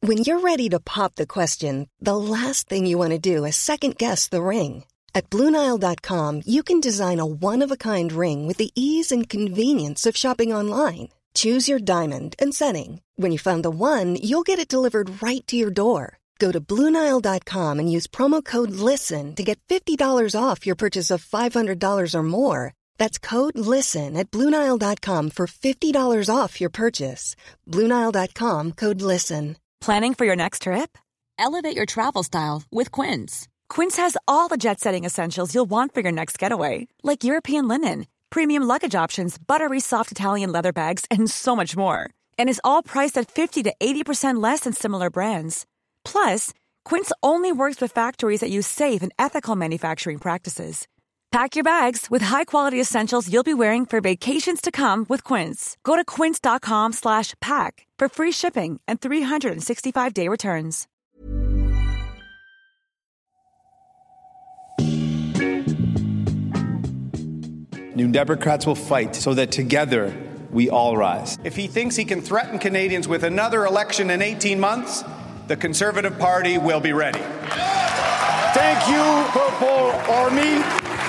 When you're ready to pop the question, the last thing you want to do is second-guess the ring. At BlueNile.com, you can design a one-of-a-kind ring with the ease and convenience of shopping online. Choose your diamond and setting. When you find the one, you'll get it delivered right to your door. Go to BlueNile.com and use promo code LISTEN to get $50 off your purchase of $500 or more. That's code LISTEN at BlueNile.com for $50 off your purchase. BlueNile.com, code LISTEN. Planning for your next trip? Elevate your travel style with Quince. Quince has all the jet-setting essentials you'll want for your next getaway, like European linen, premium luggage options, buttery soft Italian leather bags, and so much more. And is all priced at 50 to 80% less than similar brands. Plus, Quince only works with factories that use safe and ethical manufacturing practices. Pack your bags with high-quality essentials you'll be wearing for vacations to come with Quince. Go to quince.com/pack for free shipping and 365-day returns. New Democrats will fight so that together we all rise. If he thinks he can threaten Canadians with another election in 18 months, the Conservative Party will be ready. Thank you, Purple Army.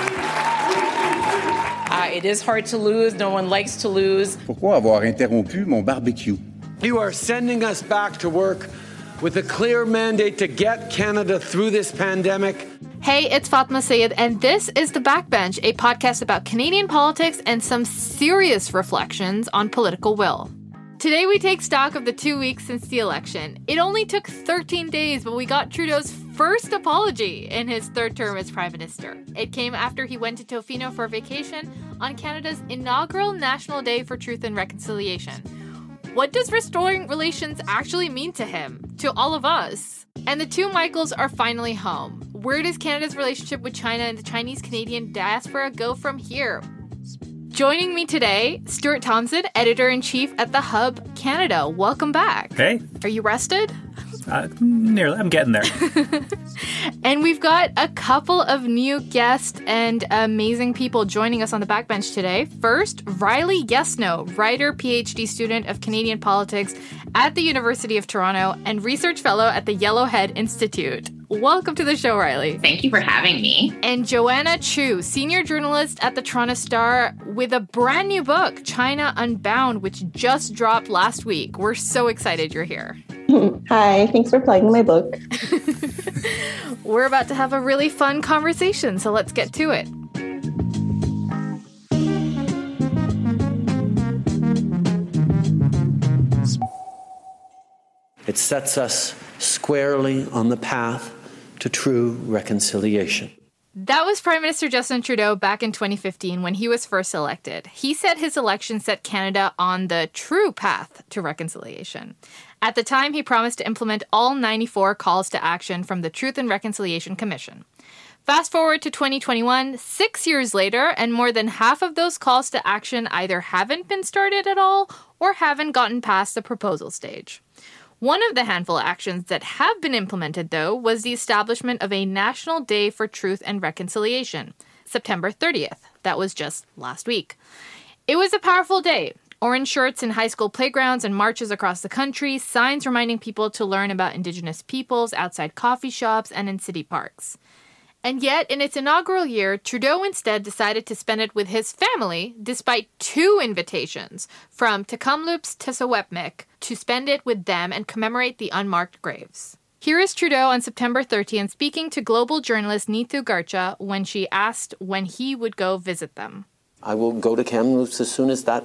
It is hard to lose. No one likes to lose. Pourquoi avoir interrompu mon barbecue? You are sending us back to work with a clear mandate to get Canada through this pandemic. Hey, it's Fatma Sayed, and this is The Backbench, a podcast about Canadian politics and some serious reflections on political will. Today we take stock of the 2 weeks since the election. It only took 13 days, but we got Trudeau's first apology in his third term as Prime Minister. It came after he went to Tofino for vacation on Canada's inaugural National Day for Truth and Reconciliation. What does restoring relations actually mean to him, to all of us? And the two Michaels are finally home. Where does Canada's relationship with China and the Chinese-Canadian diaspora go from here? Joining me today, Stuart Thompson, Editor-in-Chief at The Hub Canada. Welcome back. Hey. Are you rested? Nearly. I'm getting there. And we've got a couple of new guests and amazing people joining us on the backbench today. First, Riley Yesno, writer, PhD student of Canadian politics at the University of Toronto and research fellow at the Yellowhead Institute. Welcome to the show, Riley. Thank you for having me. And Joanna Chu, senior journalist at the Toronto Star with a brand new book, China Unbound, which just dropped last week. We're so excited you're here. Hi, thanks for plugging my book. We're about to have a really fun conversation, so let's get to it. It sets us squarely on the path to true reconciliation. That was Prime Minister Justin Trudeau back in 2015 when he was first elected. He said his election set Canada on the true path to reconciliation. At the time, he promised to implement all 94 calls to action from the Truth and Reconciliation Commission. Fast forward to 2021, 6 years later, and more than half of those calls to action either haven't been started at all or haven't gotten past the proposal stage. One of the handful of actions that have been implemented, though, was the establishment of a National Day for Truth and Reconciliation, September 30th. That was just last week. It was a powerful day. Orange shirts in high school playgrounds and marches across the country, signs reminding people to learn about Indigenous peoples outside coffee shops and in city parks. And yet, in its inaugural year, Trudeau instead decided to spend it with his family, despite 2 invitations from Tk'emlúps to Secwépemc to spend it with them and commemorate the unmarked graves. Here is Trudeau on September 30th speaking to global journalist Neetu Garcha when she asked when he would go visit them. I will go to Kamloops as soon as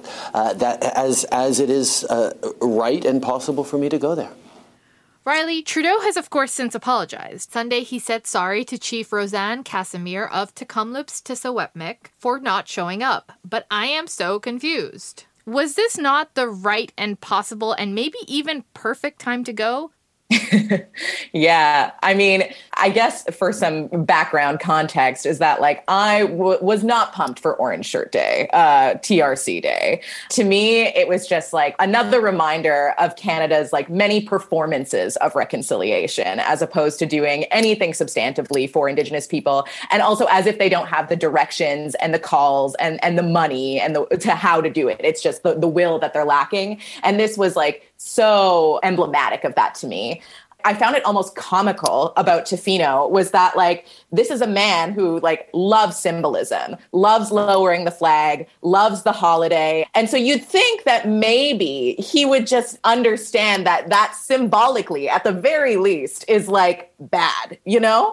as it is right and possible for me to go there. Riley, Trudeau has of course since apologized. Sunday he said sorry to Chief Roseanne Casimir of Tk'emlúps to Secwépemc for not showing up. But I am so confused. Was this not the right and possible and maybe even perfect time to go? Yeah. I mean, I guess for some background context is that I was not pumped for Orange Shirt Day, TRC Day. To me, it was just another reminder of Canada's many performances of reconciliation as opposed to doing anything substantively for Indigenous people. And also as if they don't have the directions and the calls and the money and to how to do it. It's just the will that they're lacking. And this was so emblematic of that to me. I found it almost comical about Tofino was that, like, this is a man who, like, loves symbolism, loves lowering the flag, loves the holiday. And so you'd think that maybe he would just understand that that symbolically, at the very least, is, like, bad, you know?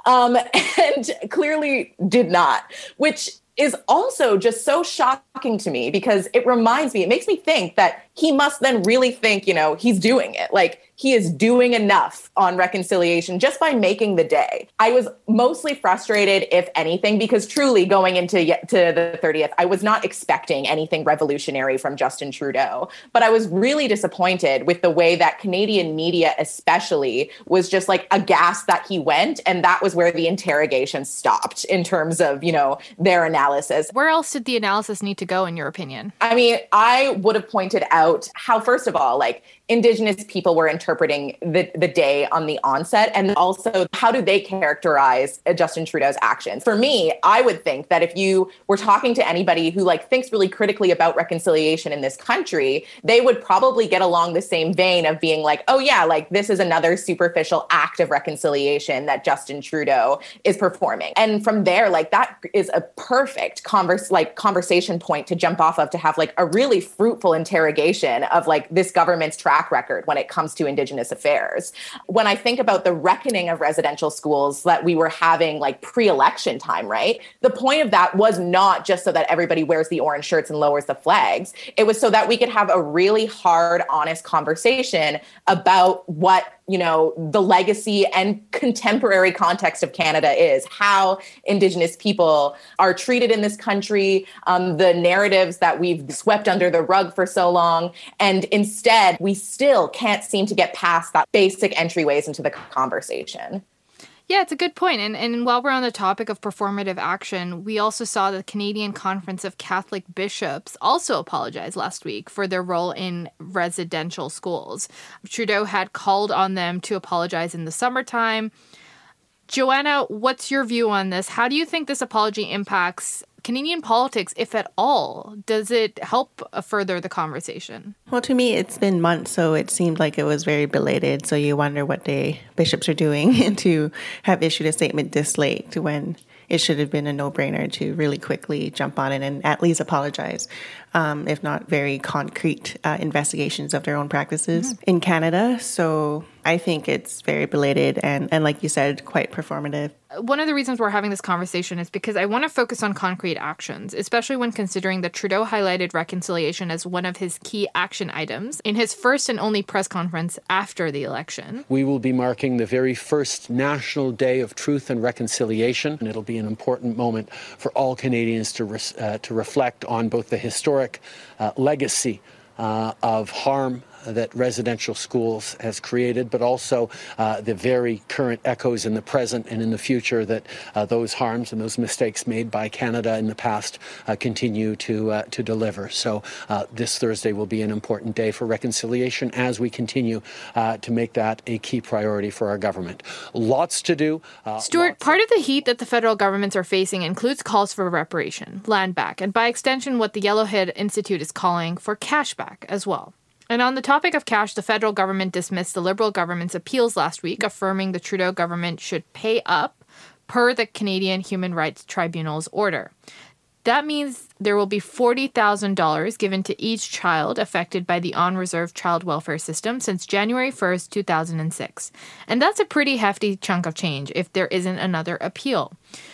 And clearly did not, which is also just so shocking to me because it makes me think that he must then really think, you know, he's doing it. Like, he is doing enough on reconciliation just by making the day. I was mostly frustrated, if anything, because truly going into the 30th, I was not expecting anything revolutionary from Justin Trudeau. But I was really disappointed with the way that Canadian media especially was just like aghast that he went. And that was where the interrogation stopped in terms of, you know, their analysis. Where else did the analysis need to go, in your opinion? I mean, I would have pointed out how, first of all, like, Indigenous people were interpreting the day on the onset, and also how do they characterize Justin Trudeau's actions? For me, I would think that if you were talking to anybody who, like, thinks really critically about reconciliation in this country, they would probably get along the same vein of being like, oh yeah, like, this is another superficial act of reconciliation that Justin Trudeau is performing. And from there, like, that is a perfect conversation point to jump off of, to have, like, a really fruitful interrogation of, like, this government's track record when it comes to Indigenous affairs. When I think about the reckoning of residential schools that we were having, like, pre-election time, right? The point of that was not just so that everybody wears the orange shirts and lowers the flags. It was so that we could have a really hard, honest conversation about what, you know, the legacy and contemporary context of Canada is, how Indigenous people are treated in this country, the narratives that we've swept under the rug for so long. And instead, we still can't seem to get past that basic entryways into the conversation. Yeah, it's a good point. And while we're on the topic of performative action, we also saw the Canadian Conference of Catholic Bishops also apologize last week for their role in residential schools. Trudeau had called on them to apologize in the summertime. Joanna, what's your view on this? How do you think this apology impacts Canadian politics, if at all? Does it help further the conversation? Well, to me, it's been months, so it seemed like it was very belated. So you wonder what the bishops are doing to have issued a statement this late, when it should have been a no-brainer to really quickly jump on it and at least apologize, if not very concrete investigations of their own practices in Canada. So I think it's very belated and like you said, quite performative. One of the reasons we're having this conversation is because I want to focus on concrete actions, especially when considering that Trudeau highlighted reconciliation as one of his key action items in his first and only press conference after the election. We will be marking the very first National Day of Truth and Reconciliation, and it'll be an important moment for all Canadians to reflect on both the historic legacy of harm that residential schools has created, but also the very current echoes in the present and in the future that those harms and those mistakes made by Canada in the past continue to deliver. So this Thursday will be an important day for reconciliation as we continue to make that a key priority for our government. Lots to do. Stuart, part of the heat that the federal governments are facing includes calls for reparation, land back, and by extension what the Yellowhead Institute is calling for cash back as well. And on the topic of cash, the federal government dismissed the Liberal government's appeals last week, affirming the Trudeau government should pay up per the Canadian Human Rights Tribunal's order. That means there will be $40,000 given to each child affected by the on-reserve child welfare system since January 1st, 2006. And that's a pretty hefty chunk of change if there isn't another appeal.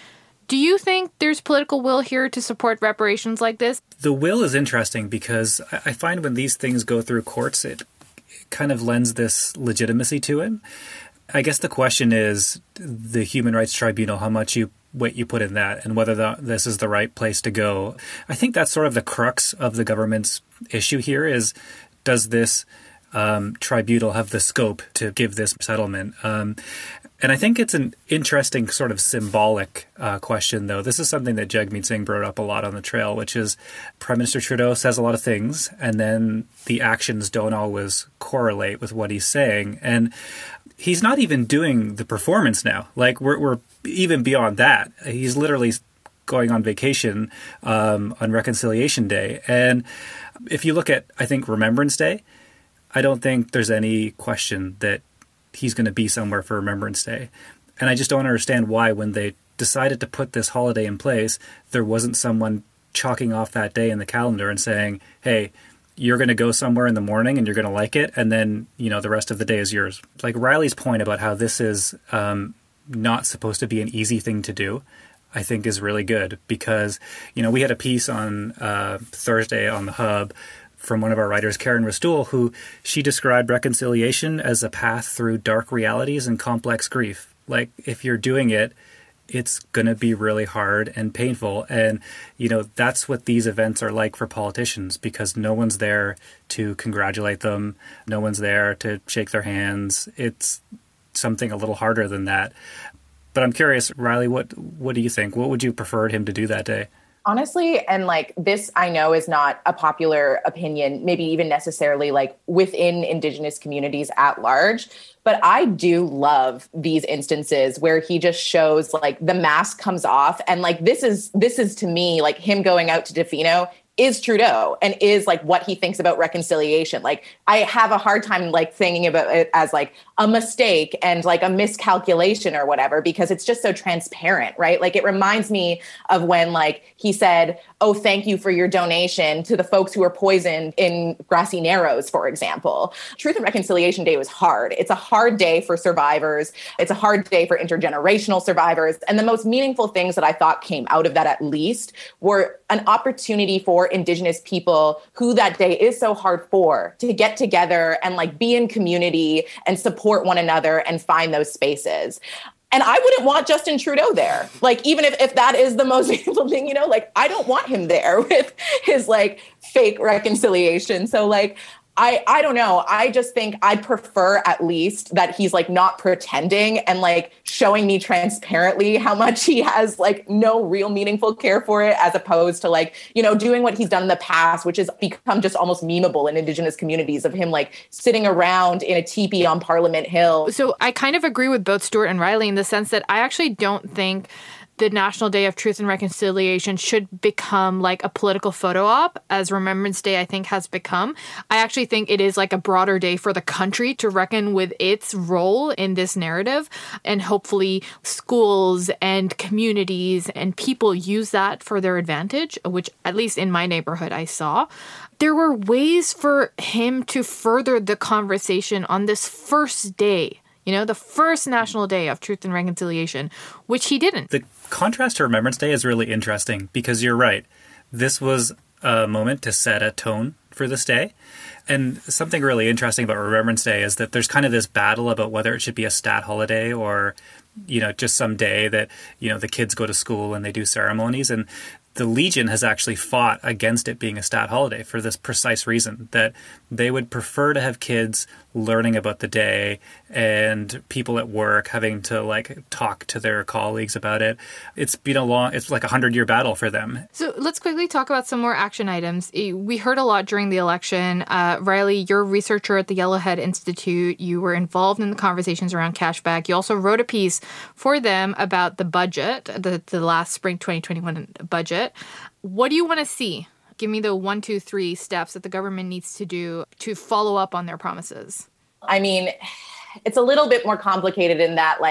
Do you think there's political will here to support reparations like this? The will is interesting because I find when these things go through courts, it kind of lends this legitimacy to it. I guess the question is the Human Rights Tribunal, how much weight you put in that, and whether this is the right place to go. I think that's sort of the crux of the government's issue here is, does this tribunal have the scope to give this settlement? And I think it's an interesting sort of symbolic question, though. This is something that Jagmeet Singh brought up a lot on the trail, which is Prime Minister Trudeau says a lot of things, and then the actions don't always correlate with what he's saying. And he's not even doing the performance now. Like, we're even beyond that. He's literally going on vacation on Reconciliation Day. And if you look at, I think, Remembrance Day, I don't think there's any question that he's going to be somewhere for Remembrance Day. And I just don't understand why, when they decided to put this holiday in place, there wasn't someone chalking off that day in the calendar and saying, hey, you're going to go somewhere in the morning and you're going to like it, and then, the rest of the day is yours. Like Riley's point about how this is not supposed to be an easy thing to do, I think is really good, because, we had a piece on Thursday on The Hub from one of our writers, Karen Rastool, who she described reconciliation as a path through dark realities and complex grief. Like, if you're doing it, it's going to be really hard and painful. And, that's what these events are like for politicians, because no one's there to congratulate them. No one's there to shake their hands. It's something a little harder than that. But I'm curious, Riley, what do you think? What would you prefer him to do that day? Honestly, and this, I know, is not a popular opinion, maybe even necessarily within Indigenous communities at large. But I do love these instances where he just shows the mask comes off. And this is to me, him going out to Defino is Trudeau and is what he thinks about reconciliation. I have a hard time thinking about it as a mistake and a miscalculation or whatever, because it's just so transparent, right? It reminds me of when he said, oh, thank you for your donation to the folks who were poisoned in Grassy Narrows, for example. Truth and Reconciliation Day was hard. It's a hard day for survivors. It's a hard day for intergenerational survivors. And the most meaningful things that I thought came out of that, at least, were an opportunity for Indigenous people who that day is so hard for to get together and be in community and support one another and find those spaces. And I wouldn't want Justin Trudeau there. Even if that is the most meaningful thing, I don't want him there with his fake reconciliation. So I don't know. I just think I'd prefer at least that he's not pretending and showing me transparently how much he has no real meaningful care for it, as opposed to doing what he's done in the past, which has become just almost memeable in Indigenous communities, of him sitting around in a teepee on Parliament Hill. So I kind of agree with both Stuart and Riley in the sense that I actually don't think the National Day of Truth and Reconciliation should become a political photo op, as Remembrance Day, I think, has become. I actually think it is a broader day for the country to reckon with its role in this narrative. And hopefully schools and communities and people use that for their advantage, which at least in my neighborhood I saw. There were ways for him to further the conversation on this first day, the first National Day of Truth and Reconciliation, which he didn't. The contrast to Remembrance Day is really interesting, because you're right. This was a moment to set a tone for this day. And something really interesting about Remembrance Day is that there's kind of this battle about whether it should be a stat holiday or, just some day that, the kids go to school and they do ceremonies. And the Legion has actually fought against it being a stat holiday for this precise reason, that they would prefer to have kids learning about the day and people at work having to talk to their colleagues about it. It's been it's a 100-year battle for them. So let's quickly talk about some more action items. We heard a lot during the election. Riley, you're a researcher at the Yellowhead Institute. You were involved in the conversations around cashback. You also wrote a piece for them about the budget, the last spring 2021 budget. What do you want to see? Give me the 1, 2, 3 steps that the government needs to do to follow up on their promises. I mean, it's a little bit more complicated in that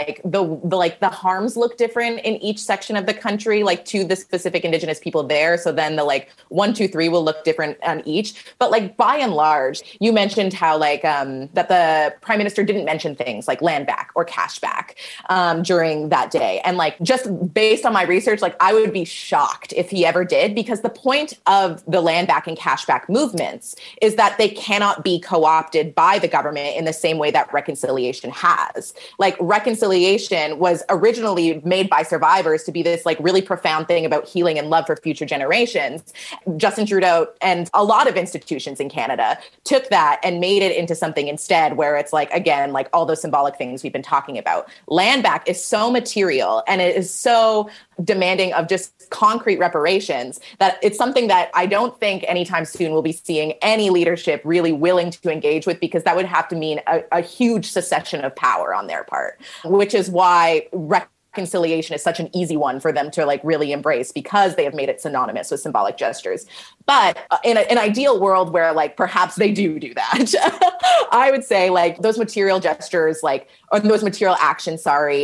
the harms look different in each section of the country, to the specific Indigenous people there. So then the 1, 2, 3 will look different on each. But by and large, you mentioned how that the Prime Minister didn't mention things like land back or cash back during that day. And just based on my research, I would be shocked if he ever did, because the point of the land back and cash back movements is that they cannot be co-opted by the government in the same way that reconciliation has. Reconciliation was originally made by survivors to be this really profound thing about healing and love for future generations. Justin Trudeau and a lot of institutions in Canada took that and made it into something instead where it's again, all those symbolic things we've been talking about. Land back is so material and it is so demanding of just concrete reparations that it's something that I don't think anytime soon we'll be seeing any leadership really willing to engage with, because that would have to mean a huge secession of power on their part, which is why reconciliation is such an easy one for them to like really embrace because they have made it synonymous with symbolic gestures. But in an ideal world where like perhaps they do that, I would say like those material gestures, or those material actions,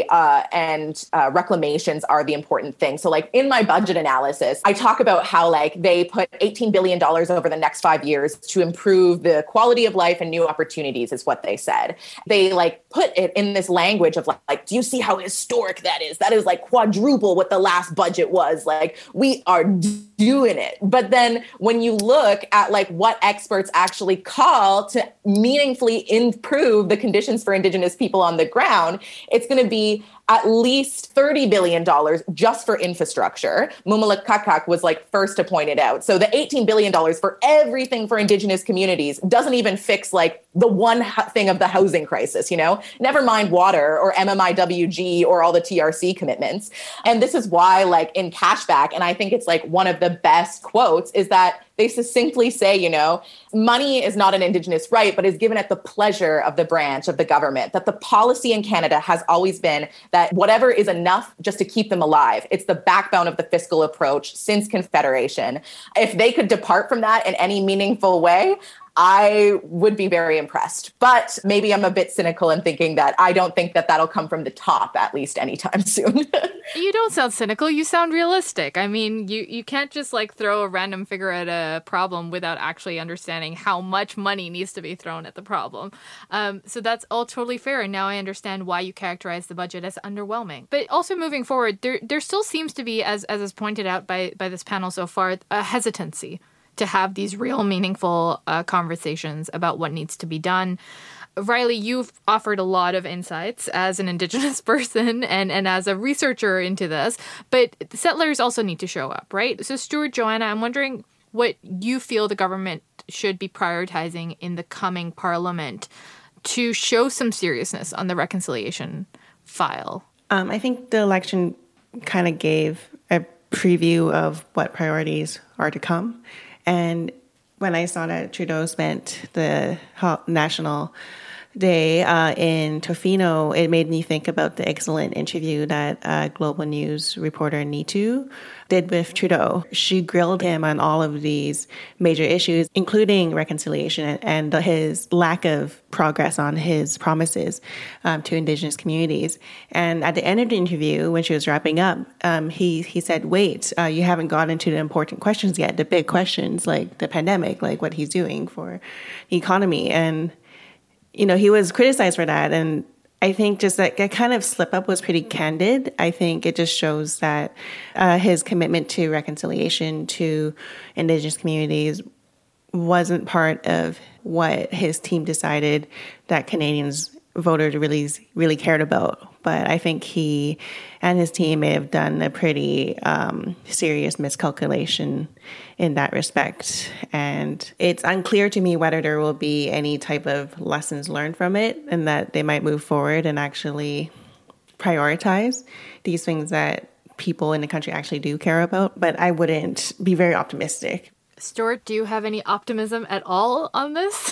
and reclamations are the important thing. So like in my budget analysis, I talk about how like they put $18 billion over the next 5 years to improve the quality of life and new opportunities is what they said. They like put it in this language of like, do you see how historic that is? That is like quadruple what the last budget was. Like we are doing it. But then when you look at like what experts actually call to meaningfully improve the conditions for Indigenous people on the ground, it's going to be at least $30 billion just for infrastructure. Mumulakakak was like first to point it out. So the $18 billion for everything for Indigenous communities doesn't even fix like the one thing of the housing crisis, never mind water or MMIWG or all the TRC commitments. And this is why like in Cashback, and I think it's like one of the best quotes is that they succinctly say, money is not an Indigenous right, but is given at the pleasure of the branch of the government, that the policy in Canada has always been that whatever is enough just to keep them alive. It's the backbone of the fiscal approach since Confederation. If they could depart from that in any meaningful way, I would be very impressed. But maybe I'm a bit cynical in thinking that I don't think that that'll come from the top, at least anytime soon. You don't sound cynical. You sound realistic. I mean, you can't just like throw a random figure at a problem without actually understanding how much money needs to be thrown at the problem. So that's all totally fair. And now I understand why you characterize the budget as underwhelming. But also moving forward, there still seems to be, as is pointed out by this panel so far, a hesitancy to have these real meaningful conversations about what needs to be done. Riley, you've offered a lot of insights as an Indigenous person and as a researcher into this, but settlers also need to show up, right? So Stuart, Joanna, I'm wondering what you feel the government should be prioritizing in the coming parliament to show some seriousness on the reconciliation file. I think the election kind of gave a preview of what priorities are to come. And when I saw that Trudeau spent the National Day in Tofino, it made me think about the excellent interview that Global News reporter Nitu did with Trudeau. She grilled him on all of these major issues, including reconciliation and his lack of progress on his promises to Indigenous communities. And at the end of the interview, when she was wrapping up, he said, wait, you haven't gotten into the important questions yet, the big questions like the pandemic, like what he's doing for the economy. And he was criticized for that. And I think just that kind of slip up was pretty candid. I think it just shows that his commitment to reconciliation to Indigenous communities wasn't part of what his team decided that Canadians voters really cared about. But I think he and his team may have done a pretty serious miscalculation in that respect. And it's unclear to me whether there will be any type of lessons learned from it and that they might move forward and actually prioritize these things that people in the country actually do care about. But I wouldn't be very optimistic. Stuart, do you have any optimism at all on this?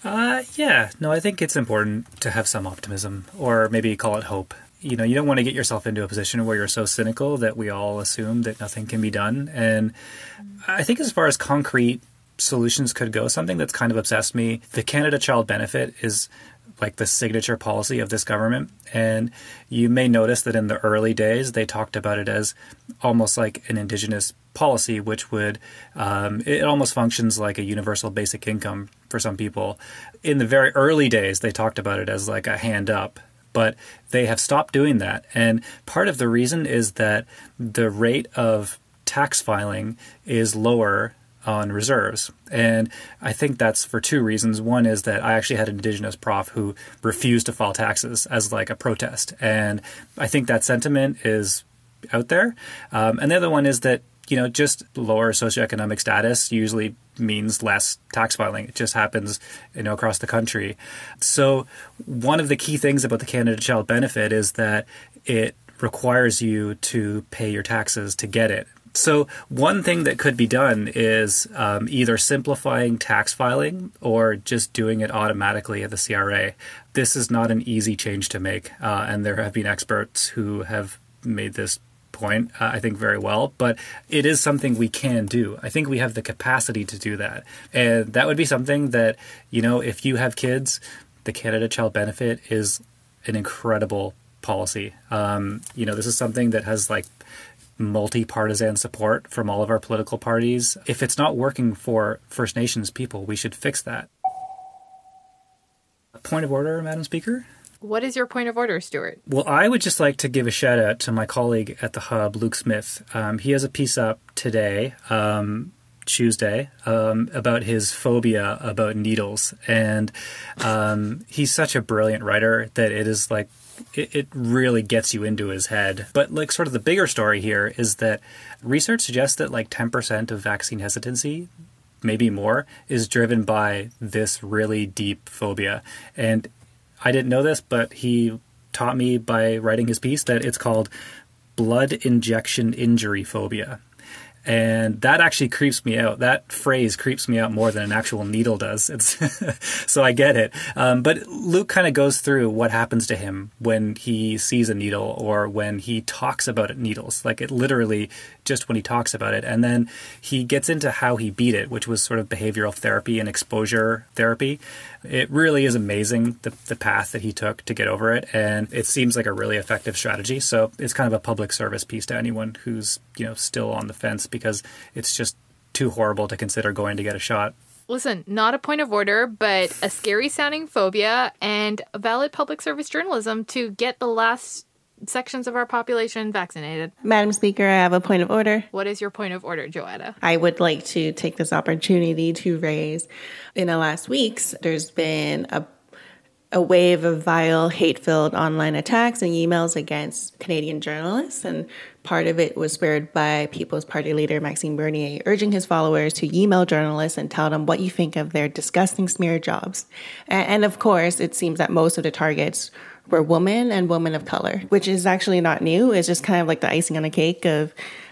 Yeah. No, I think it's important to have some optimism, or maybe call it hope. You don't want to get yourself into a position where you're so cynical that we all assume that nothing can be done. And I think as far as concrete solutions could go, something that's kind of obsessed me, the Canada Child Benefit is like the signature policy of this government. And you may notice that in the early days, they talked about it as almost like an Indigenous policy, which would, it almost functions like a universal basic income for some people. In the very early days, they talked about it as like a hand up, but they have stopped doing that. And part of the reason is that the rate of tax filing is lower on reserves. And I think that's for two reasons. One is that I actually had an Indigenous prof who refused to file taxes as like a protest. And I think that sentiment is out there. And the other one is that, just lower socioeconomic status usually means less tax filing. It just happens, across the country. So one of the key things about the Canada Child Benefit is that it requires you to pay your taxes to get it. So one thing that could be done is either simplifying tax filing or just doing it automatically at the CRA. This is not an easy change to make, and there have been experts who have made this point, I think, very well, but it is something we can do. I think we have the capacity to do that. And that would be something that, if you have kids, the Canada Child Benefit is an incredible policy. This is something that has multi-partisan support from all of our political parties. If it's not working for First Nations people, we should fix that. Point of order, Madam Speaker. What is your point of order, Stuart? Well, I would just like to give a shout out to my colleague at the Hub, Luke Smith. He has a piece up today, Tuesday, about his phobia about needles. And he's such a brilliant writer that it is it really gets you into his head. But sort of the bigger story here is that research suggests that 10% of vaccine hesitancy, maybe more, is driven by this really deep phobia. And I didn't know this, but he taught me by writing his piece that it's called blood injection injury phobia. And that actually creeps me out. That phrase creeps me out more than an actual needle does. So I get it. But Luke kind of goes through what happens to him when he sees a needle or when he talks about needles. It literally just when he talks about it. And then he gets into how he beat it, which was sort of behavioral therapy and exposure therapy. It really is amazing, the path that he took to get over it. And it seems like a really effective strategy. So it's kind of a public service piece to anyone who's, still on the fence, because it's just too horrible to consider going to get a shot. Listen, not a point of order, but a scary-sounding phobia and valid public service journalism to get the last sections of our population vaccinated. Madam Speaker, I have a point of order. What is your point of order, Joetta? I would like to take this opportunity to raise, in the last weeks, there's been a wave of vile, hate-filled online attacks and emails against Canadian journalists. And part of it was spurred by People's Party leader Maxime Bernier urging his followers to email journalists and tell them what you think of their disgusting smear jobs. And of course, it seems that most of the targets were women and women of color, which is actually not new. It's just kind of like the icing on the cake of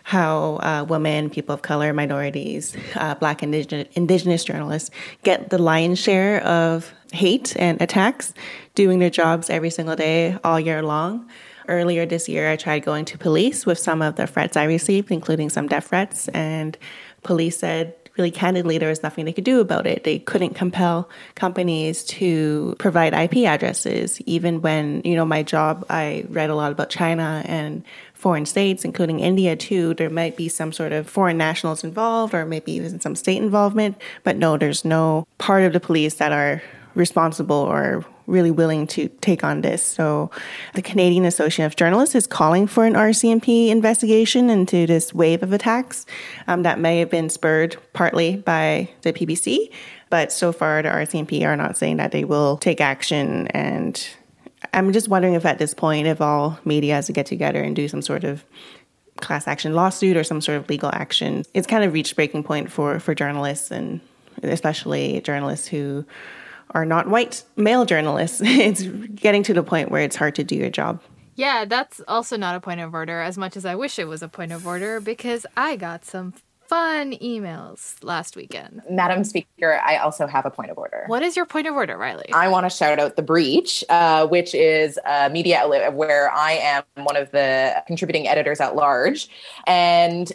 how women, people of color, minorities, Black, Indigenous journalists get the lion's share of hate and attacks, doing their jobs every single day, all year long. Earlier this year, I tried going to police with some of the threats I received, including some death threats, and police said, really candidly, there was nothing they could do about it. They couldn't compel companies to provide IP addresses. Even when, my job, I read a lot about China and foreign states, including India too. There might be some sort of foreign nationals involved or maybe even some state involvement. But no, there's no part of the police that are responsible or really willing to take on this. So the Canadian Association of Journalists is calling for an RCMP investigation into this wave of attacks that may have been spurred partly by the PBC. But so far, the RCMP are not saying that they will take action. And I'm just wondering if at this point, if all media has to get together and do some sort of class action lawsuit or some sort of legal action. It's kind of reached breaking point for journalists, and especially journalists who are not white male journalists. It's getting to the point where it's hard to do your job. Yeah, that's also not a point of order, as much as I wish it was a point of order, because I got some fun emails last weekend. Madam Speaker, I also have a point of order. What is your point of order, Riley? I want to shout out The Breach, which is a media outlet where I am one of the contributing editors at large. And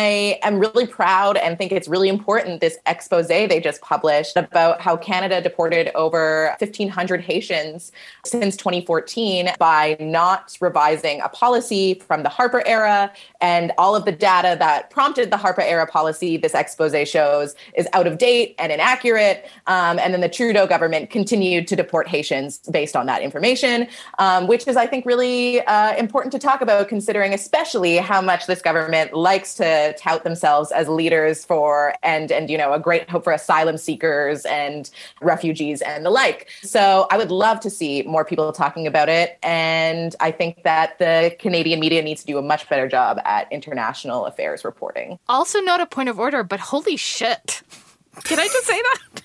I am really proud and think it's really important, this expose they just published about how Canada deported over 1,500 Haitians since 2014 by not revising a policy from the Harper era, and all of the data that prompted the Harper era policy, this expose shows, is out of date and inaccurate. And then the Trudeau government continued to deport Haitians based on that information, which is, I think, really important to talk about, considering especially how much this government likes to tout themselves as leaders for and a great hope for asylum seekers and refugees and the like. So I would love to see more people talking about it. And I think that the Canadian media needs to do a much better job at international affairs reporting. Also, not a point of order, but holy shit. Can I just say that?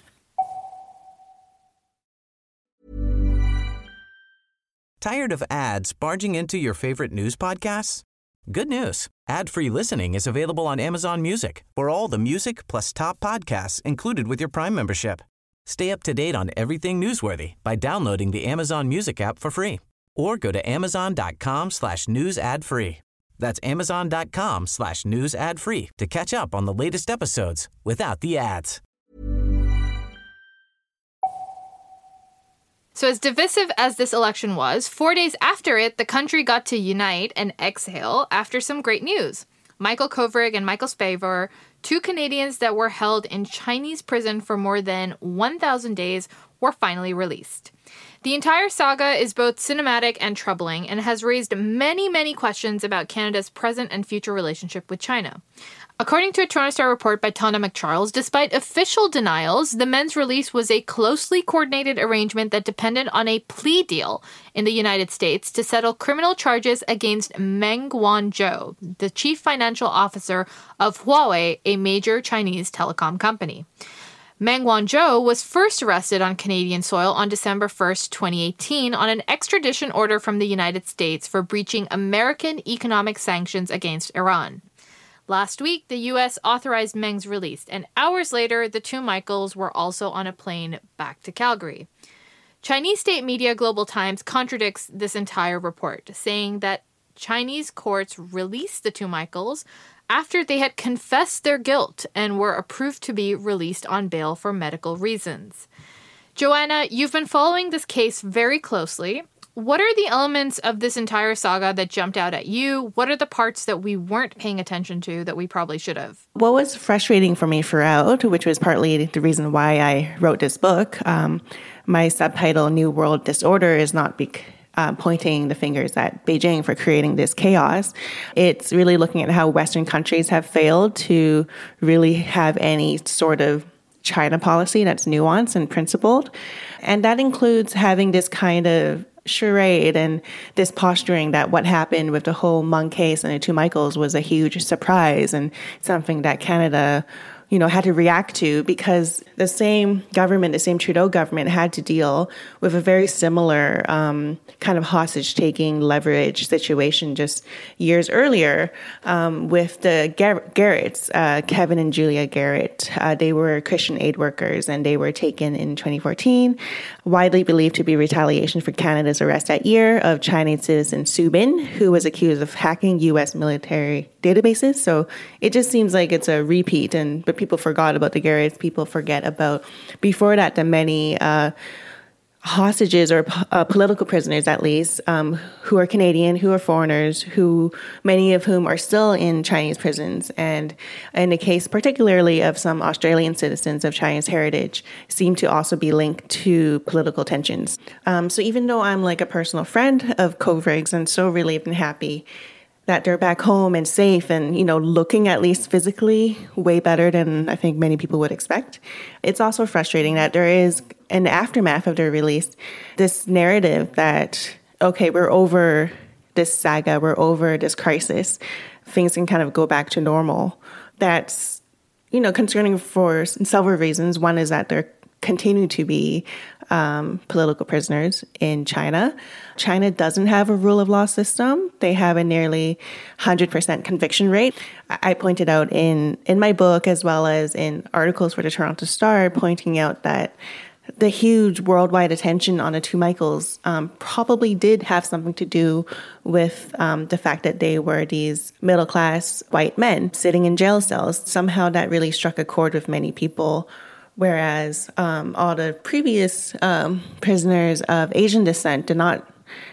Tired of ads barging into your favorite news podcasts? Good news. Ad-free listening is available on Amazon Music for all the music plus top podcasts included with your Prime membership. Stay up to date on everything newsworthy by downloading the Amazon Music app for free, or go to amazon.com/news ad free. That's amazon.com/news ad free to catch up on the latest episodes without the ads. So as divisive as this election was, 4 days after it, the country got to unite and exhale after some great news. Michael Kovrig and Michael Spavor, two Canadians that were held in Chinese prison for more than 1,000 days, were finally released. The entire saga is both cinematic and troubling and has raised many, many questions about Canada's present and future relationship with China. According to a Toronto Star report by Tana McCharles, despite official denials, the men's release was a closely coordinated arrangement that depended on a plea deal in the United States to settle criminal charges against Meng Wanzhou, the chief financial officer of Huawei, a major Chinese telecom company. Meng Wanzhou was first arrested on Canadian soil on December 1st, 2018, on an extradition order from the United States for breaching American economic sanctions against Iran. Last week, the U.S. authorized Meng's release, and hours later, the two Michaels were also on a plane back to Calgary. Chinese state media Global Times contradicts this entire report, saying that Chinese courts released the two Michaels after they had confessed their guilt and were approved to be released on bail for medical reasons. Joanna, you've been following this case very closely. What are the elements of this entire saga that jumped out at you? What are the parts that we weren't paying attention to that we probably should have? What was frustrating for me throughout, which was partly the reason why I wrote this book, my subtitle, New World Disorder, is not pointing the fingers at Beijing for creating this chaos. It's really looking at how Western countries have failed to really have any sort of China policy that's nuanced and principled. And that includes having this kind of charade and this posturing that what happened with the whole Meng case and the two Michaels was a huge surprise and something that Canada, had to react to, because the same government, the same Trudeau government, had to deal with a very similar kind of hostage-taking leverage situation just years earlier with the Garretts, Kevin and Julia Garrett. They were Christian aid workers, and they were taken in 2014, widely believed to be retaliation for Canada's arrest that year of Chinese citizen Su Bin, who was accused of hacking U.S. military databases. So it just seems like it's a repeat, but people forgot about the Garretts. People forget about, before that, the many hostages or political prisoners, at least, who are Canadian, who are foreigners, many of whom are still in Chinese prisons. And in the case particularly of some Australian citizens of Chinese heritage, seem to also be linked to political tensions. So even though I'm like a personal friend of Kovrig's, I'm so relieved and happy that they're back home and safe and, looking at least physically way better than I think many people would expect. It's also frustrating that there is, in the aftermath of their release, this narrative that, okay, we're over this saga, we're over this crisis, things can kind of go back to normal. That's, concerning for several reasons. One is that there continue to be political prisoners in China. China doesn't have a rule of law system. They have a nearly 100% conviction rate. I pointed out in my book, as well as in articles for the Toronto Star, pointing out that the huge worldwide attention on the two Michaels probably did have something to do with the fact that they were these middle-class white men sitting in jail cells. Somehow that really struck a chord with many people, whereas all the previous prisoners of Asian descent did not,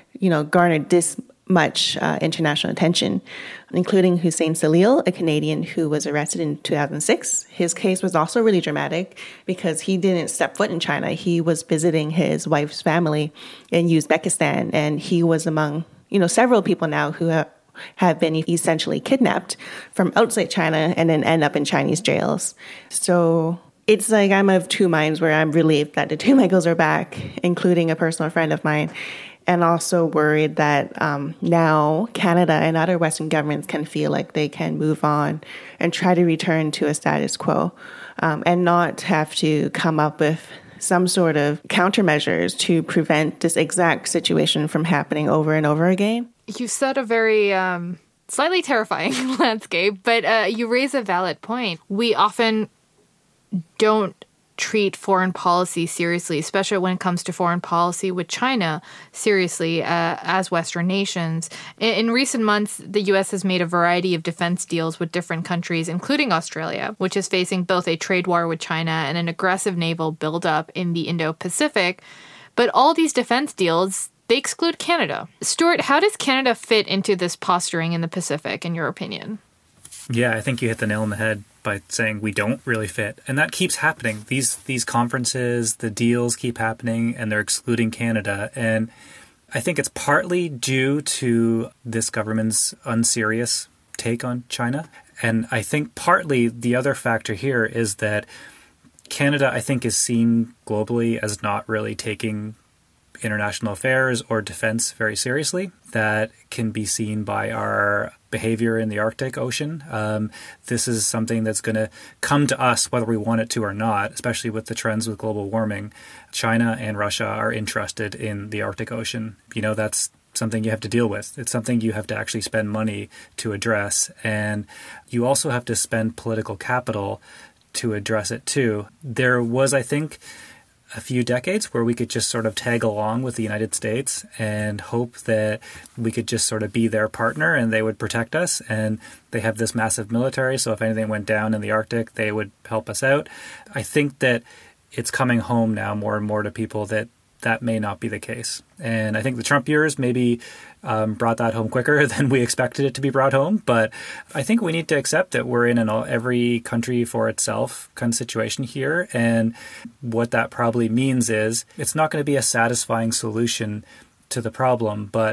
garner this much international attention, including Hussein Salil, a Canadian who was arrested in 2006. His case was also really dramatic because he didn't step foot in China. He was visiting his wife's family in Uzbekistan, and he was among, several people now who have been essentially kidnapped from outside China and then end up in Chinese jails. So it's like I'm of two minds, where I'm relieved that the two Michaels are back, including a personal friend of mine, and also worried that now Canada and other Western governments can feel like they can move on and try to return to a status quo and not have to come up with some sort of countermeasures to prevent this exact situation from happening over and over again. You set a very slightly terrifying landscape, but you raise a valid point. We often don't treat foreign policy seriously, especially when it comes to foreign policy with China seriously as Western nations. In recent months, the U.S. has made a variety of defense deals with different countries, including Australia, which is facing both a trade war with China and an aggressive naval buildup in the Indo-Pacific. But all these defense deals, they exclude Canada. Stuart, how does Canada fit into this posturing in the Pacific, in your opinion? Yeah, I think you hit the nail on the head by saying we don't really fit. And that keeps happening. These conferences, the deals keep happening, and they're excluding Canada. And I think it's partly due to this government's unserious take on China. And I think partly the other factor here is that Canada, I think, is seen globally as not really taking international affairs or defense very seriously. That can be seen by our behavior in the Arctic Ocean. This is something that's going to come to us whether we want it to or not, especially with the trends with global warming. China and Russia are interested in the Arctic Ocean. You know, that's something you have to deal with. It's something you have to actually spend money to address. And you also have to spend political capital to address it too. There was, I think, a few decades where we could just sort of tag along with the United States and hope that we could just sort of be their partner and they would protect us. And they have this massive military, so if anything went down in the Arctic, they would help us out. I think that it's coming home now more and more to people that that may not be the case. And I think the Trump years maybe brought that home quicker than we expected it to be brought home. But I think we need to accept that we're in an every country for itself kind of situation here. And what that probably means is it's not going to be a satisfying solution to the problem, but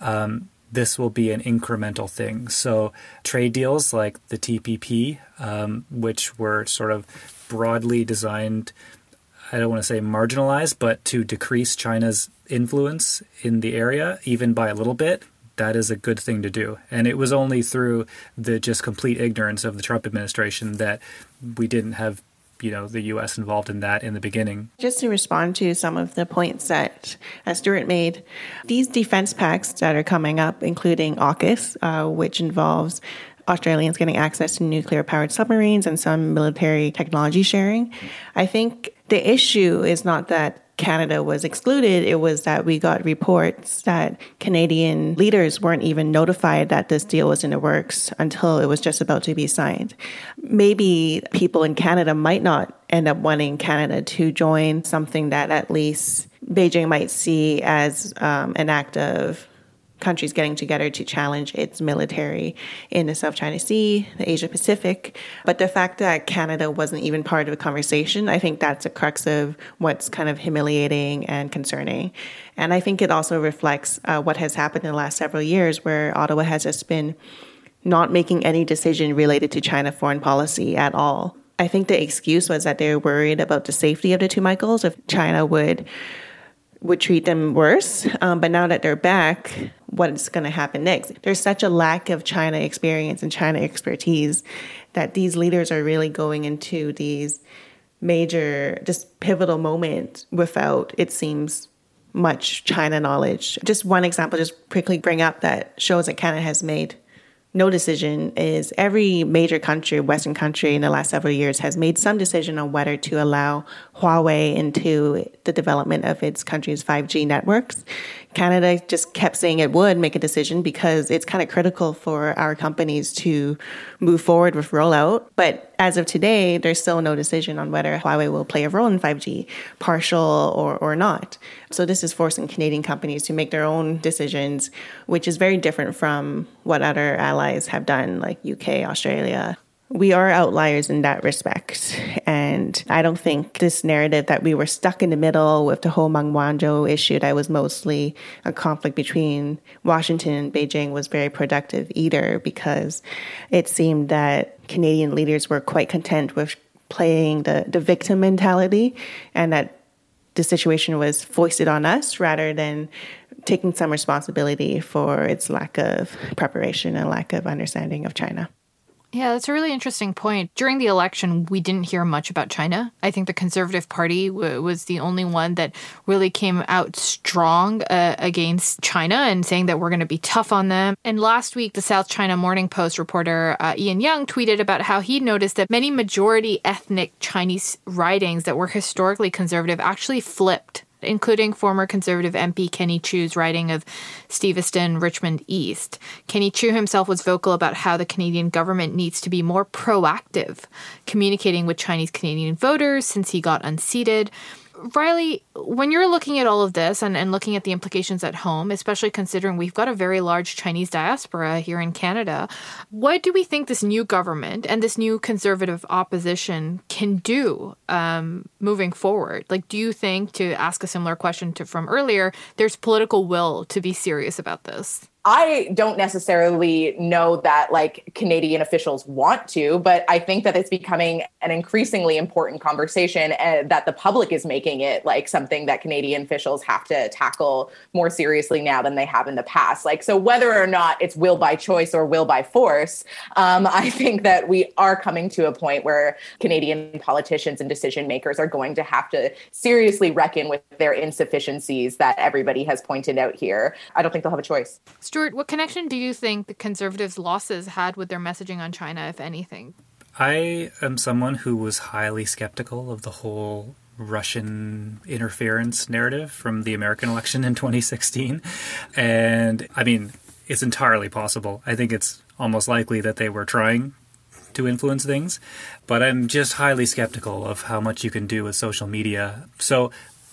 this will be an incremental thing. So trade deals like the TPP, which were sort of broadly designed, I don't want to say marginalized, but to decrease China's influence in the area, even by a little bit, that is a good thing to do. And it was only through the just complete ignorance of the Trump administration that we didn't have, you know, the U.S. involved in that in the beginning. Just to respond to some of the points that Stuart made, these defense pacts that are coming up, including AUKUS, which involves Australians getting access to nuclear-powered submarines and some military technology sharing. I think the issue is not that Canada was excluded. It was that we got reports that Canadian leaders weren't even notified that this deal was in the works until it was just about to be signed. Maybe people in Canada might not end up wanting Canada to join something that at least Beijing might see as an act of countries getting together to challenge its military in the South China Sea, the Asia Pacific. But the fact that Canada wasn't even part of the conversation, I think that's a crux of what's kind of humiliating and concerning. And I think it also reflects what has happened in the last several years, where Ottawa has just been not making any decision related to China foreign policy at all. I think the excuse was that they're worried about the safety of the two Michaels, if China would treat them worse. But now that they're back, what's going to happen next? There's such a lack of China experience and China expertise that these leaders are really going into these major, just pivotal moments without, it seems, much China knowledge. Just one example, just quickly bring up that shows that Canada has made no decision is every major country, Western country in the last several years has made some decision on whether to allow Huawei into the development of its country's 5G networks. Canada just kept saying it would make a decision because it's kind of critical for our companies to move forward with rollout. But as of today, there's still no decision on whether Huawei will play a role in 5G, partial or not. So this is forcing Canadian companies to make their own decisions, which is very different from what other allies have done, like UK, Australia. We are outliers in that respect. And I don't think this narrative that we were stuck in the middle with the whole Meng Wanzhou issue that was mostly a conflict between Washington and Beijing was very productive either, because it seemed that Canadian leaders were quite content with playing the victim mentality, and that the situation was foisted on us rather than taking some responsibility for its lack of preparation and lack of understanding of China. Yeah, that's a really interesting point. During the election, we didn't hear much about China. I think the Conservative Party was the only one that really came out strong against China and saying that we're going to be tough on them. And last week, the South China Morning Post reporter Ian Young tweeted about how he noticed that many majority ethnic Chinese ridings that were historically conservative actually flipped, including former Conservative MP Kenny Chu's riding of Steveston, Richmond East. Kenny Chu himself was vocal about how the Canadian government needs to be more proactive, communicating with Chinese Canadian voters since he got unseated. Riley, when you're looking at all of this and looking at the implications at home, especially considering we've got a very large Chinese diaspora here in Canada, what do we think this new government and this new Conservative opposition can do moving forward? Like, do you think, to ask a similar question from earlier, there's political will to be serious about this? I don't necessarily know that Canadian officials want to, but I think that it's becoming an increasingly important conversation and that the public is making it something that Canadian officials have to tackle more seriously now than they have in the past. So whether or not it's will by choice or will by force, I think that we are coming to a point where Canadian politicians and decision makers are going to have to seriously reckon with their insufficiencies that everybody has pointed out here. I don't think they'll have a choice. Stuart, what connection do you think the Conservatives' losses had with their messaging on China, if anything? I am someone who was highly skeptical of the whole Russian interference narrative from the American election in 2016. And I mean, it's entirely possible. I think it's almost likely that they were trying to influence things, but I'm just highly skeptical of how much you can do with social media. So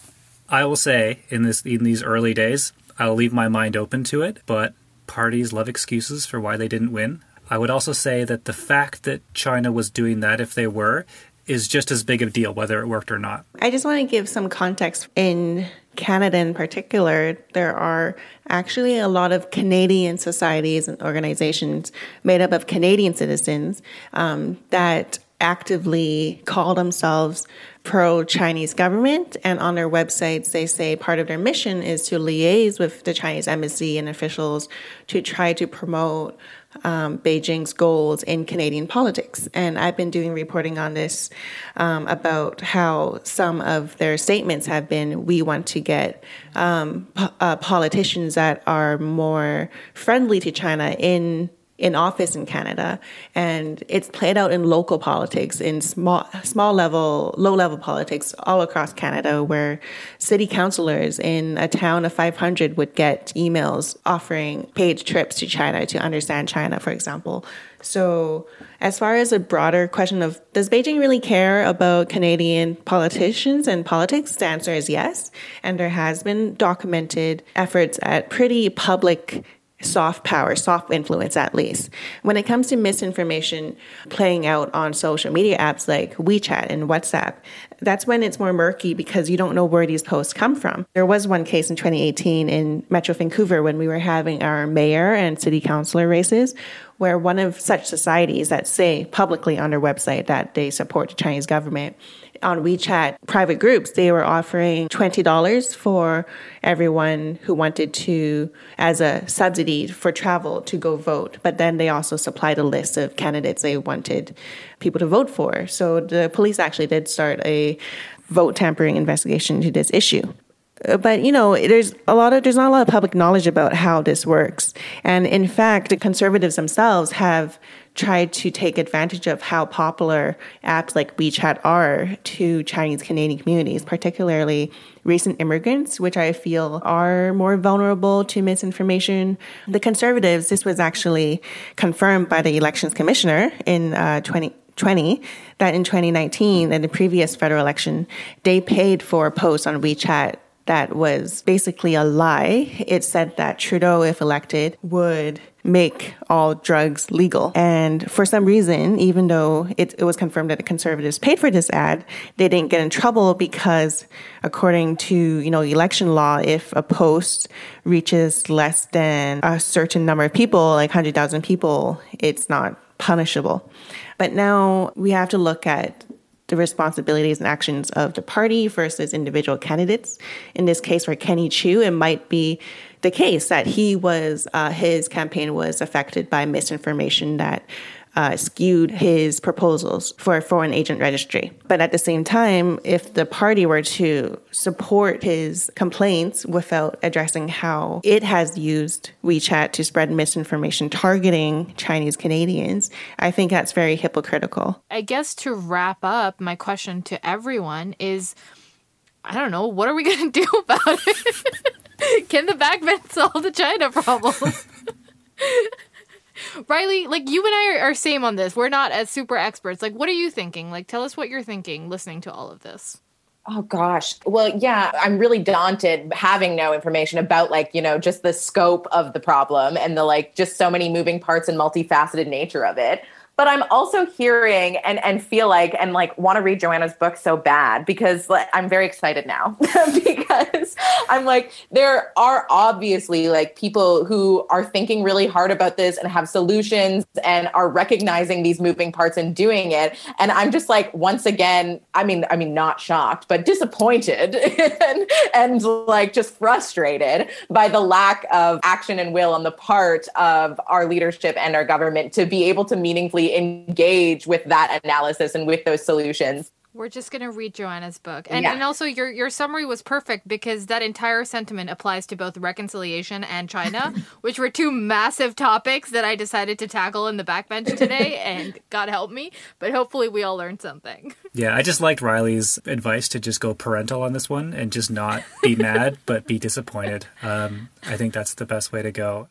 I will say in these early days, I'll leave my mind open to it, but parties love excuses for why they didn't win. I would also say that the fact that China was doing that, if they were, is just as big of a deal, whether it worked or not. I just want to give some context. In Canada in particular, there are actually a lot of Canadian societies and organizations made up of Canadian citizens that actively call themselves pro-Chinese government. And on their websites, they say part of their mission is to liaise with the Chinese embassy and officials to try to promote Beijing's goals in Canadian politics. And I've been doing reporting on this about how some of their statements have been, we want to get politicians that are more friendly to China in office in Canada. And it's played out in local politics, in small level, low level politics all across Canada, where city councillors in a town of 500 would get emails offering paid trips to China to understand China, for example. So as far as a broader question of, does Beijing really care about Canadian politicians and politics? The answer is yes. And there has been documented efforts at pretty public soft power, soft influence at least. When it comes to misinformation playing out on social media apps like WeChat and WhatsApp, that's when it's more murky because you don't know where these posts come from. There was one case in 2018 in Metro Vancouver when we were having our mayor and city councillor races, where one of such societies that say publicly on their website that they support the Chinese government, on WeChat private groups, they were offering $20 for everyone who wanted to, as a subsidy for travel, to go vote. But then they also supplied a list of candidates they wanted people to vote for. So the police actually did start a vote tampering investigation into this issue. But, you know, there's not a lot of public knowledge about how this works. And in fact, the Conservatives themselves have tried to take advantage of how popular apps like WeChat are to Chinese Canadian communities, particularly recent immigrants, which I feel are more vulnerable to misinformation. The Conservatives, this was actually confirmed by the Elections Commissioner in 2020, that in 2019, in the previous federal election, they paid for a post on WeChat that was basically a lie. It said that Trudeau, if elected, would make all drugs legal. And for some reason, even though it was confirmed that the Conservatives paid for this ad, they didn't get in trouble because according to, election law, if a post reaches less than a certain number of people, like 100,000 people, it's not punishable. But now we have to look at the responsibilities and actions of the party versus individual candidates. In this case, for Kenny Chu, it might be the case that his campaign was affected by misinformation that skewed his proposals for a foreign agent registry. But at the same time, if the party were to support his complaints without addressing how it has used WeChat to spread misinformation targeting Chinese Canadians, I think that's very hypocritical. I guess to wrap up, my question to everyone is, I don't know, what are we going to do about it? Can the backbench solve the China problem? Riley, like, you and I are same on this. We're not as super experts. Like, what are you thinking? Like, tell us what you're thinking listening to all of this. Oh, gosh. Well, yeah, I'm really daunted having no information about, like, you know, just the scope of the problem and the, like, just so many moving parts and multifaceted nature of it. But I'm also hearing and feel like, and like want to read Joanna's book so bad because like, I'm very excited now because I'm like, there are obviously like people who are thinking really hard about this and have solutions and are recognizing these moving parts and doing it. And I'm just like, once again, I mean, not shocked, but disappointed and like just frustrated by the lack of action and will on the part of our leadership and our government to be able to meaningfully engage with that analysis and with those solutions. We're just going to read Joanna's book. And also your summary was perfect because that entire sentiment applies to both reconciliation and China, which were two massive topics that I decided to tackle in the backbench today. And God help me, but hopefully we all learned something. Yeah, I just liked Riley's advice to just go parental on this one and just not be mad, but be disappointed. I think that's the best way to go.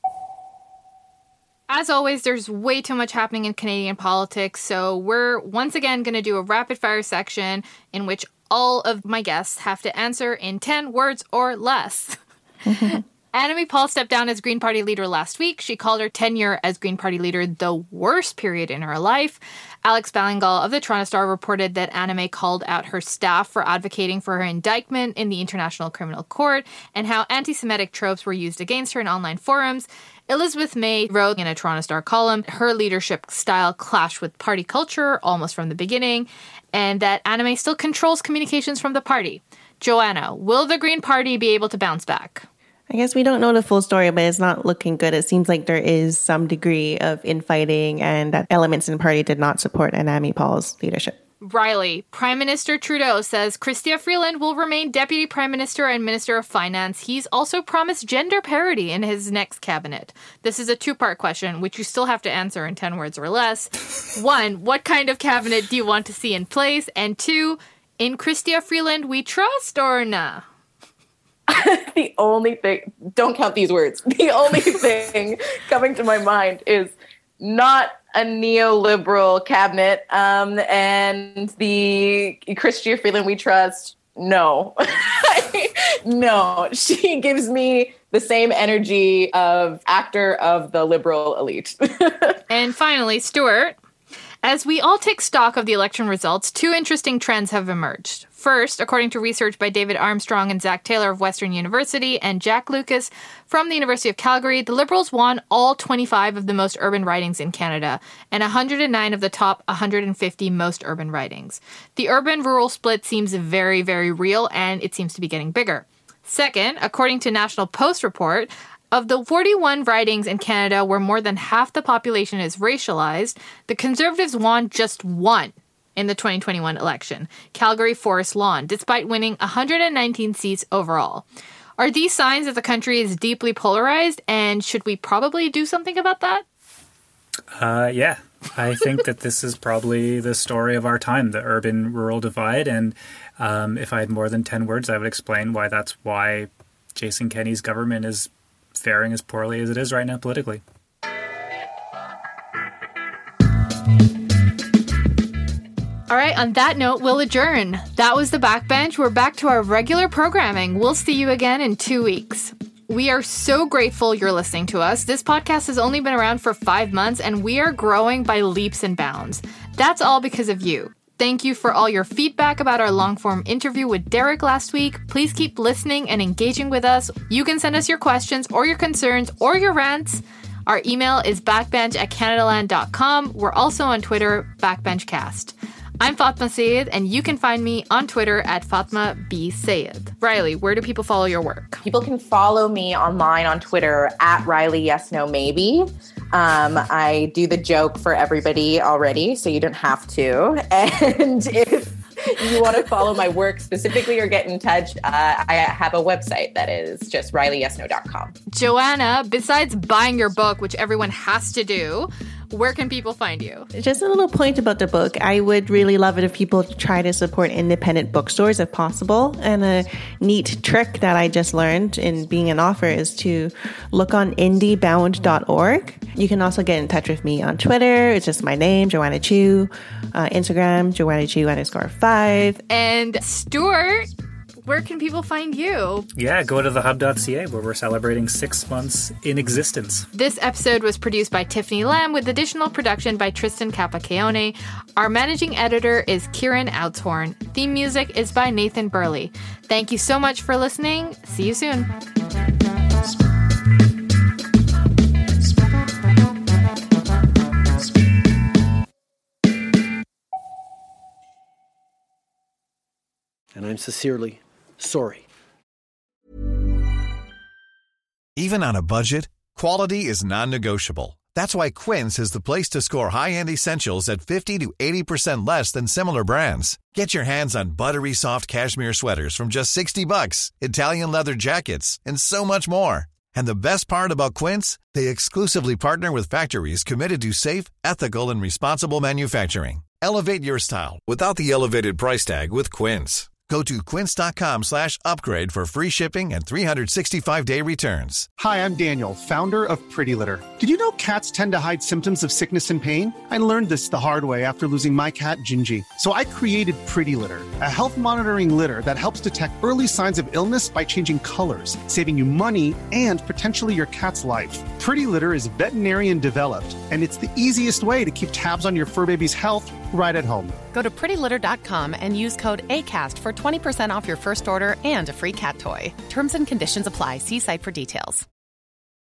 As always, there's way too much happening in Canadian politics, so we're once again going to do a rapid-fire section in which all of my guests have to answer in 10 words or less. Annamie Paul stepped down as Green Party leader last week. She called her tenure as Green Party leader the worst period in her life. Alex Ballingall of the Toronto Star reported that Annamie called out her staff for advocating for her indictment in the International Criminal Court and how anti-Semitic tropes were used against her in online forums. Elizabeth May wrote in a Toronto Star column, her leadership style clashed with party culture almost from the beginning, and that Annamie still controls communications from the party. Joanna, will the Green Party be able to bounce back? I guess we don't know the full story, but it's not looking good. It seems like there is some degree of infighting and that elements in the party did not support Annamie Paul's leadership. Riley, Prime Minister Trudeau says Chrystia Freeland will remain Deputy Prime Minister and Minister of Finance. He's also promised gender parity in his next cabinet. This is a two-part question, which you still have to answer in 10 words or less. 1, what kind of cabinet do you want to see in place? And 2, in Chrystia Freeland we trust or nah? The only thing, don't count these words. The only thing coming to my mind is not a neoliberal cabinet, and the Chrystia Freeland we trust, no. No, she gives me the same energy of actor of the liberal elite. And finally, Stuart, as we all take stock of the election results, 2 interesting trends have emerged. First, according to research by David Armstrong and Zach Taylor of Western University and Jack Lucas from the University of Calgary, the Liberals won all 25 of the most urban ridings in Canada and 109 of the top 150 most urban ridings. The urban-rural split seems very, very real, and it seems to be getting bigger. Second, according to National Post report, of the 41 ridings in Canada where more than half the population is racialized, the Conservatives won just 1 in the 2021 election, Calgary Forest Lawn, despite winning 119 seats overall. Are these signs that the country is deeply polarized, and should we probably do something about that? Yeah, I think that this is probably the story of our time, the urban-rural divide, and if I had more than 10 words, I would explain why Jason Kenney's government is faring as poorly as it is right now politically. All right, on that note, we'll adjourn. That was the Backbench. We're back to our regular programming. We'll see you again in 2 weeks. We are so grateful you're listening to us. This podcast has only been around for 5 months, and we are growing by leaps and bounds. That's all because of you. Thank you for all your feedback about our long-form interview with Derek last week. Please keep listening and engaging with us. You can send us your questions or your concerns or your rants. Our email is backbench@canadaland.com. We're also on Twitter, BackbenchCast. I'm Fatma Sayed, and you can find me on Twitter at Fatma B. Sayed. Riley, where do people follow your work? People can follow me online on Twitter at Riley Yes No Maybe. I do the joke for everybody already, so you don't have to. And if you want to follow my work specifically or get in touch, I have a website that is just RileyYesNo.com. Joanna, besides buying your book, which everyone has to do, where can people find you? Just a little point about the book. I would really love it if people try to support independent bookstores if possible. And a neat trick that I just learned in being an author is to look on indiebound.org. You can also get in touch with me on Twitter. It's just my name, Joanna Chu. Instagram, JoannaChu_5. And Stuart, where can people find you? Yeah, go to thehub.ca where we're celebrating 6 months in existence. This episode was produced by Tiffany Lam with additional production by Tristan Capacione. Our managing editor is Kieran Outshorn. Theme music is by Nathan Burley. Thank you so much for listening. See you soon. And I'm sincerely sorry. Even on a budget, quality is non-negotiable. That's why Quince is the place to score high-end essentials at 50 to 80% less than similar brands. Get your hands on buttery soft cashmere sweaters from just $60, Italian leather jackets, and so much more. And the best part about Quince, they exclusively partner with factories committed to safe, ethical, and responsible manufacturing. Elevate your style without the elevated price tag with Quince. Go to quince.com/upgrade for free shipping and 365-day returns. Hi, I'm Daniel, founder of Pretty Litter. Did you know cats tend to hide symptoms of sickness and pain? I learned this the hard way after losing my cat, Gingy. So I created Pretty Litter, a health monitoring litter that helps detect early signs of illness by changing colors, saving you money and potentially your cat's life. Pretty Litter is veterinarian developed, and it's the easiest way to keep tabs on your fur baby's health right at home. Go to prettylitter.com and use code ACAST for 20% off your first order and a free cat toy. Terms and conditions apply. See site for details.